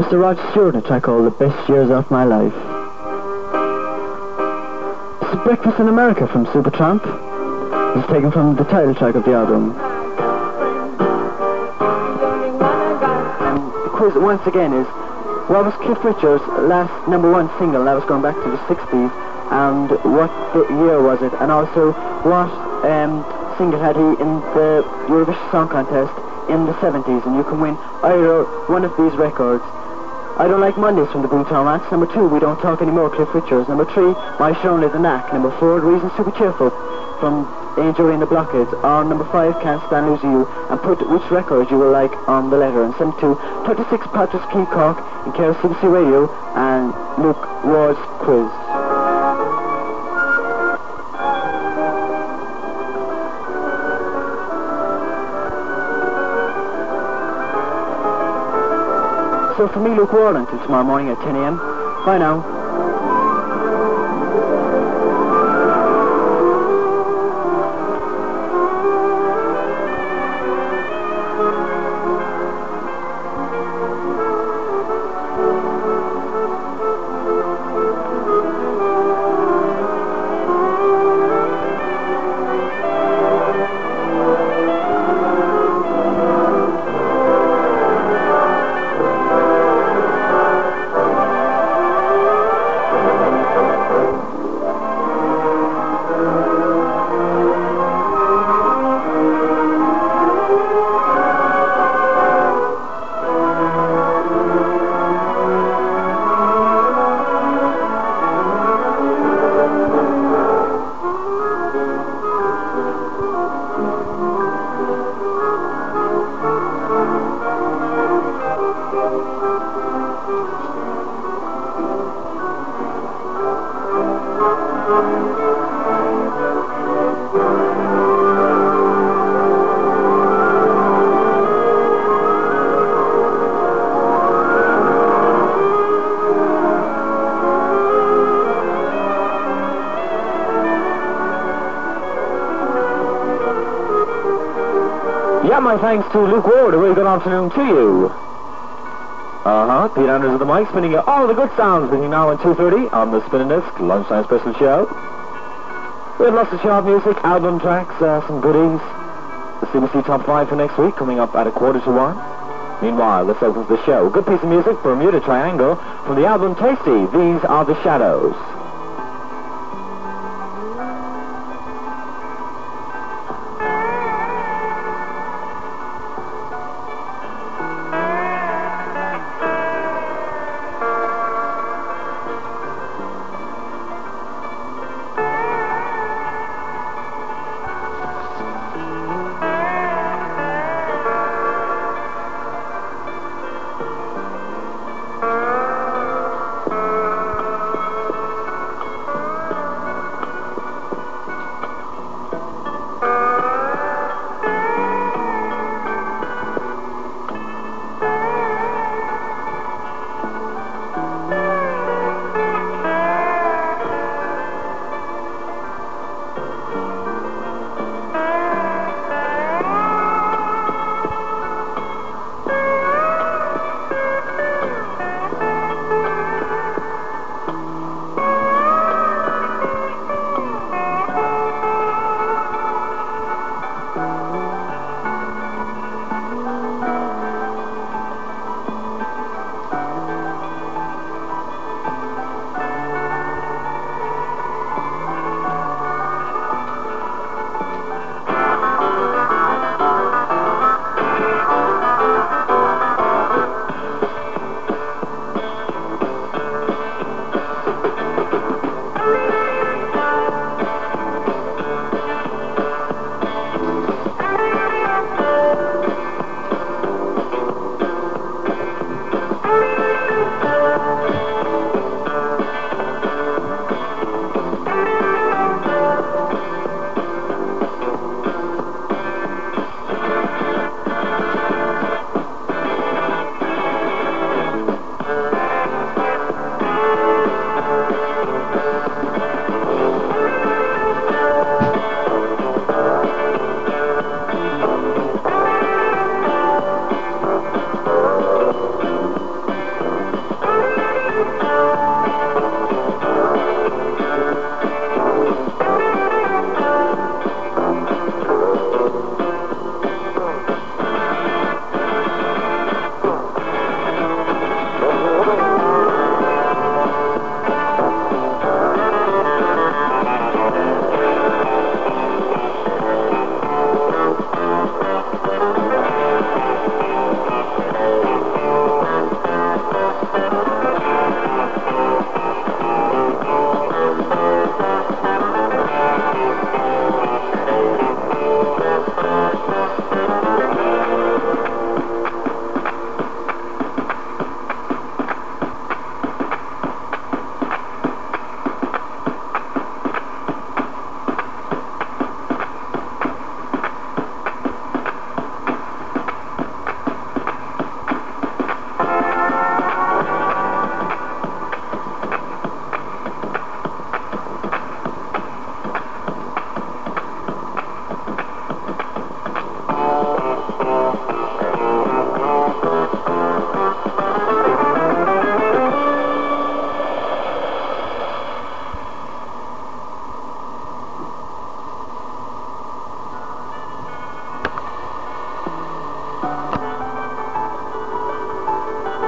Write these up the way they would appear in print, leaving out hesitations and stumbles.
Mr. Rod Stewart in a track called The Best Years of My Life. This is Breakfast in America from Supertramp. This is taken from the title track of the album. And the quiz once again is, what was Cliff Richard's last #1 single? That was going back to the 60s. And what year was it? And also, what single had he in the Eurovision Song Contest in the 70s? And you can win either one of these records. I Don't Like Mondays from the Boomtown Rats. #2, We Don't Talk Anymore, Cliff Richards. #3, My Sharon is the Knack. #4, Reasons to Be Cheerful from Angel in the Blockheads. Or #5, Can't Stand Losing You. And put which record you will like on the letter. And send to 36 Patrick's Key Cork in care of CBC Radio and Luke Ward's quiz. So for me, Luke Ward, until tomorrow morning at 10 a.m. Bye now. Yeah, my thanks to Luke Ward. A very good afternoon to you. Pete Anders at the mic, spinning you all the good sounds between now and 2:30 on the Spinning Disc Lunchtime Special Show. We have lots of show music, album tracks, some goodies. The CBC Top 5 for next week coming up at 1:45. Meanwhile, this opens the show. Good piece of music, Bermuda Triangle, from the album Tasty. These Are the Shadows.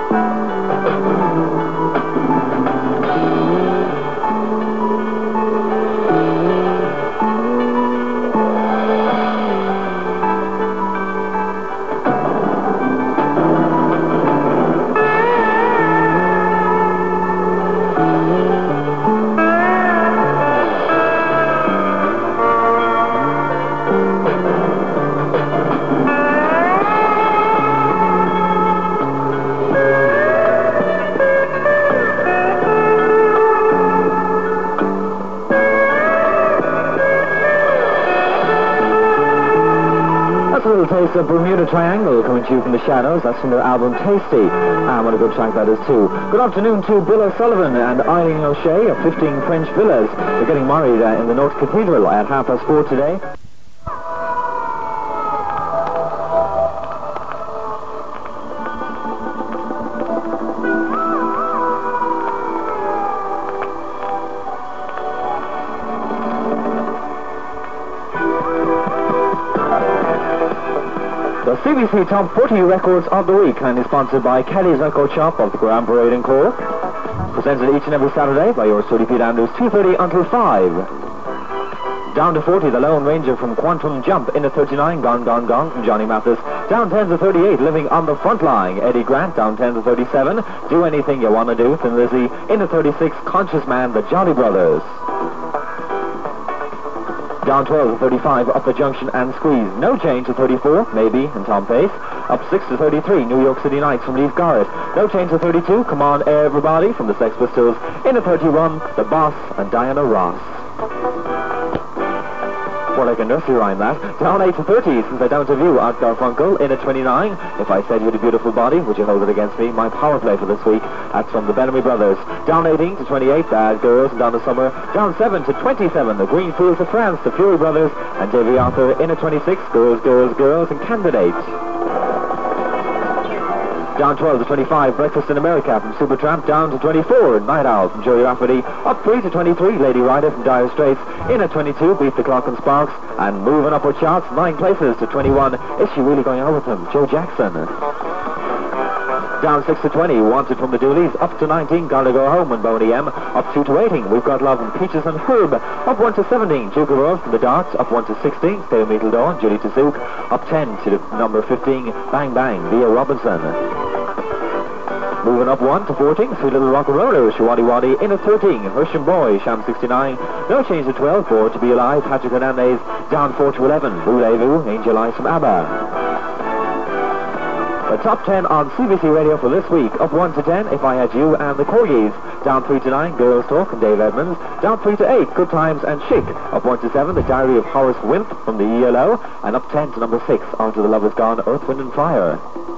Taste of Bermuda Triangle coming to you from the shadows. That's from their album Tasty. And what a good track that is too. Good afternoon to Bill O'Sullivan and Eileen O'Shea of 15 French Villas. They're getting married in the North Cathedral at 4:30 today. The CBC Top 40 Records of the Week, kindly sponsored by Kelly's Echo Shop of the Grand Parade in Cork. Presented each and every Saturday by yours truly, Pete Andrews, 2:30 until 5. Down to 40, the Lone Ranger from Quantum Jump. In at 39, Gone Gone Gone from Johnny Mathis. Down 10 to 38, Living on the Front Line, Eddie Grant. Down 10 to 37, Do Anything You Wanna Do, Thin Lizzy. In at 36, Conscious Man, the Jolly Brothers. Down 12 to 35, Up the Junction and Squeeze. No change to 34, Maybe, and Tom Pace. Up 6 to 33, New York City Nights from Leif Garrett. No change to 32, Come On Everybody from the Sex Pistols. In at 31, The Boss and Diana Ross. More like a nursery rhyme, that. Down 8 to 30, Since I Don't Have You, Art Garfunkel. In at 29, If I Said You Had a Beautiful Body, Would You Hold It Against Me? My power play for this week. That's from the Bellamy Brothers. Down 18 to 28, Bad Girls and Down to Summer. Down 7 to 27, The Greenfields of France, the Fury Brothers, and Davy Arthur. In at 26, Girls, Girls, Girls, and Candidate. Down 12 to 25, Breakfast in America from Supertramp. Down to 24, Night Owl from Joey Rafferty. Up 3 to 23, Lady Rider from Dire Straits. In at 22, Beat the Clock and Sparks. And moving upward charts, 9 places to 21, Is She Really Going Out With Him? Joe Jackson. Down 6 to 20, Wanted from the Doolies. Up to 19, Gotta Go Home and Boney M. Up 2 to 18, We've Got Love and Peaches and Herb. Up 1 to 17, Duke of Earl from the Darts. Up 1 to 16, Stay With Me Till Dawn, Judy Tazuk. Up 10 to number 15, Bang Bang, Leah Robinson. Moving up 1 to 14, Sweet Little Rock and Rollers, Shawadi Wadi. In at 13, Hersham Boy, Sham 69. No change to 12, Born to Be Alive, Patrick Hernandez. Down 4 to 11, Voulez-Vous, Angel Eyes from ABBA. The top 10 on CBC Radio for this week. Up 1 to 10, If I Had You and the Corgis. Down 3 to 9, Girls Talk and Dave Edmonds. Down 3 to 8, Good Times and Chic. Up 1 to 7, The Diary of Horace Wimp from the ELO. And up 10 to number 6, After the Love Is Gone, Earth, Wind and Fire.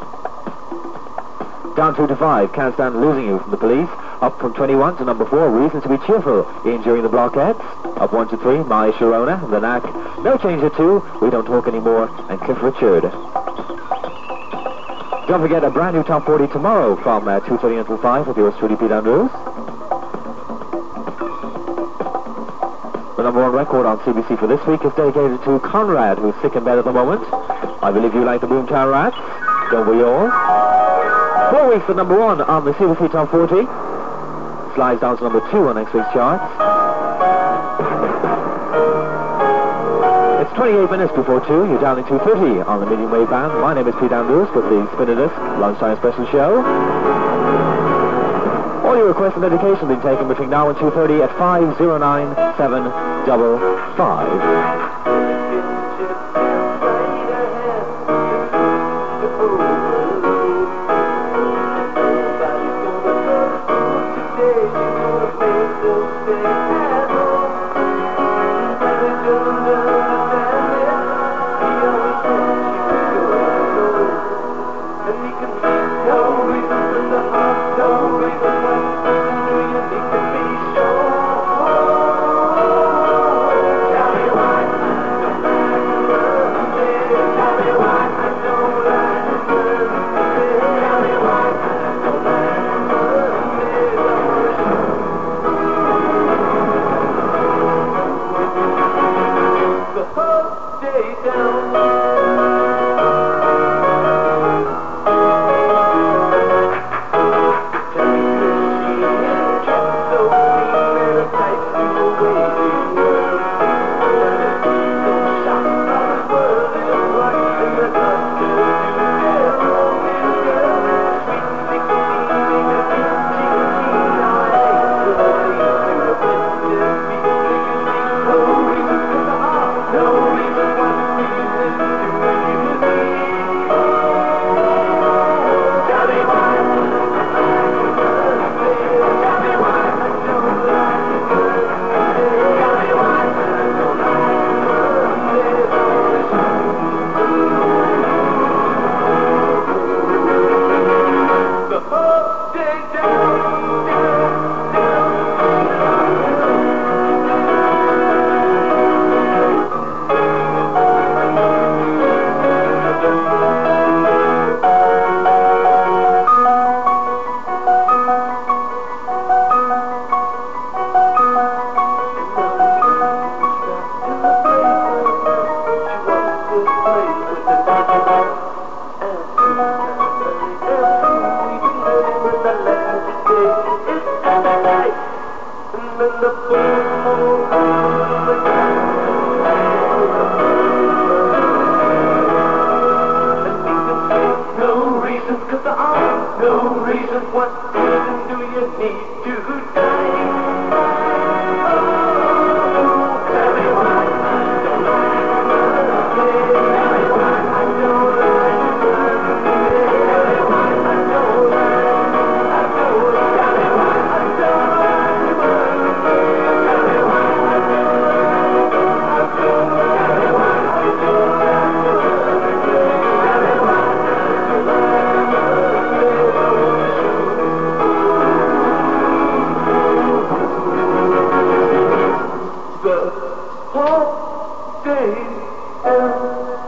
Down 2 to 5, Can't Stand Losing You from the Police. Up from 21 to number 4, Reason to Be Cheerful, In During the Blockheads. Up 1 to 3, My Sharona, The Knack. No change at 2, We Don't Talk Anymore, and Cliff Richard. Don't forget a brand new Top 40 tomorrow from 2:30 until 5 with yours truly, Pete Andrews. The number 1 record on CBC for this week is dedicated to Conrad, who's sick in bed at the moment. I believe you like the Boomtown Rats. Don't we all? 4 weeks at number 1 on the CBC Top 40. Slides down to number 2 on next week's charts. It's 28 minutes before 2. You're down in 2:30 on the medium wave band. My name is Pete Andrews with the Spinning Disc Lunchtime Special Show. All your requests and dedications being taken between now and 2:30 at 509-755. No reason, what reason do you need to die? Oh, tell me why I don't like birthday. Tell me why I don't like birthday. Tell me why I don't like, tell me why I don't like birthday. Tell me why I don't like, tell me why I don't like birthday. Tell me why I don't like the whole day.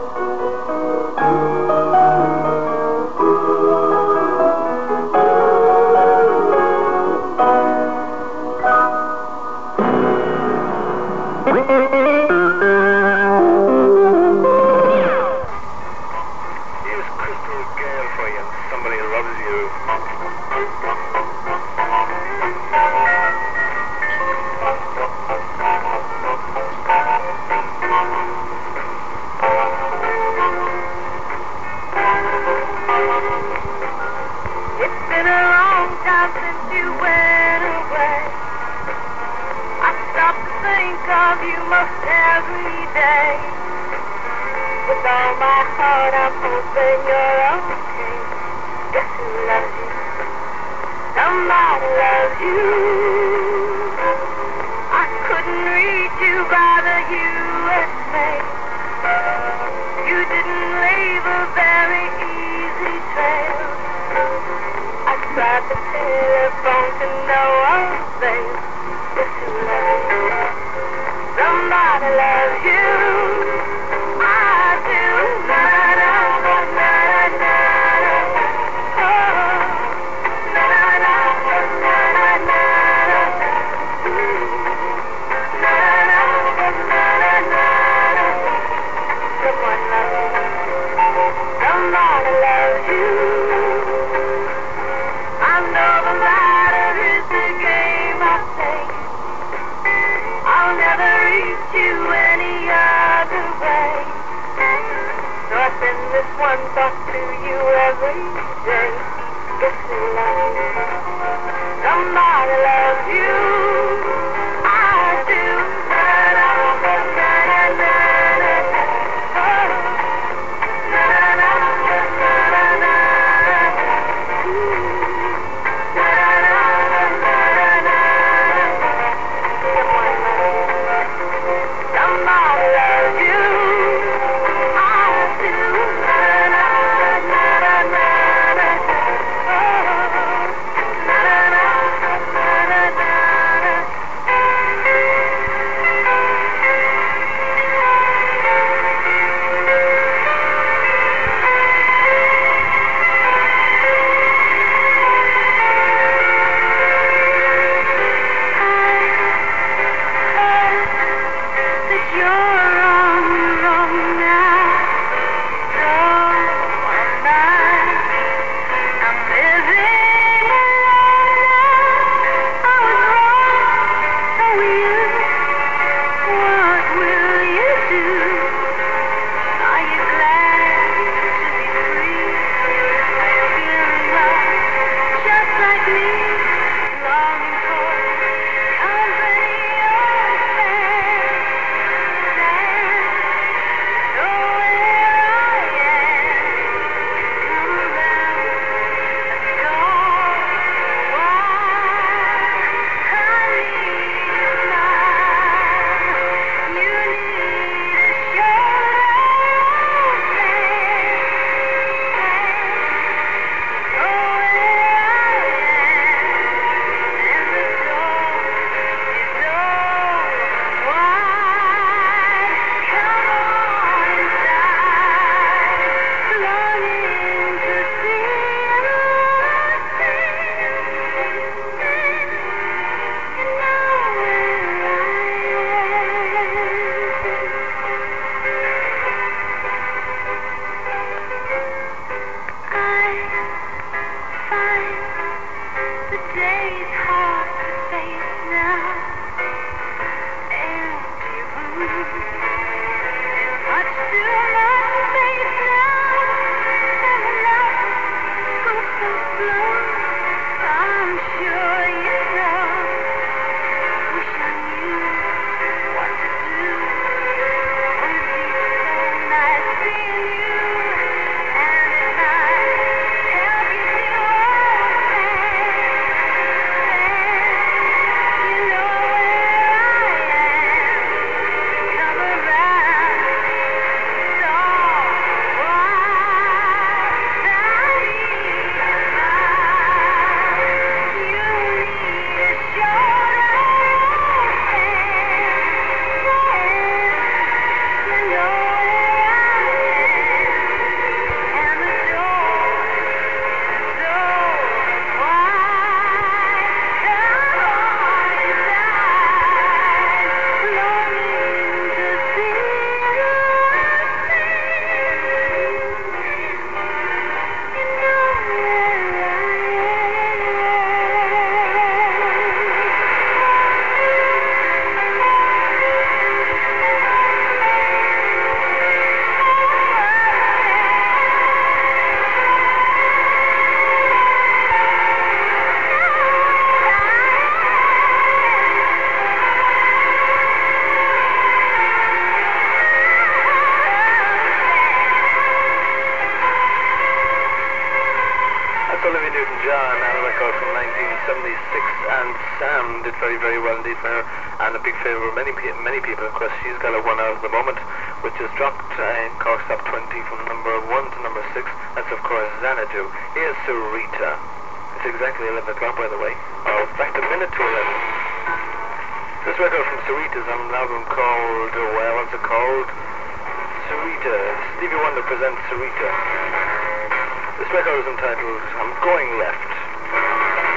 Here's Crystal Gale for you. Somebody loves you. It's been a long time since you went away. I stop to think of you most every day. With all my heart, I'm hoping you're okay. Guess who loves you? Somebody loves you. I couldn't reach you by the USA. You didn't leave a very easy trail. I tried the telephone to no avail. Guess who loves you? Somebody loves you. I do. Na na na na na na. Oh, na na na na na na. Na na na na na. Someone loves you. Somebody loves you. I know the matter is the game I play. I'll never reach you any other way. So I send this one thought to you every day. Guess who loves you? Somebody loves you. I do. Na na na na na na. Oh, na na na na na. Somebody loves you. I do. Na na na na na. Oh, na na na na na. Newton-John and a record from 1976, and Sam did very, very well indeed for her, and a big favour of many people. Of course, she's got a 1 out at the moment, which has dropped in Cork's top 20 from number 1 to number 6. That's, of course, Xanadu. Here's Sarita. It's exactly 11 o'clock, by the way. Oh, in fact, a minute to 11. This record from Sarita is on an album called, what's it called? Sarita. Stevie Wonder presents Sarita. This record is entitled I'm Going Left.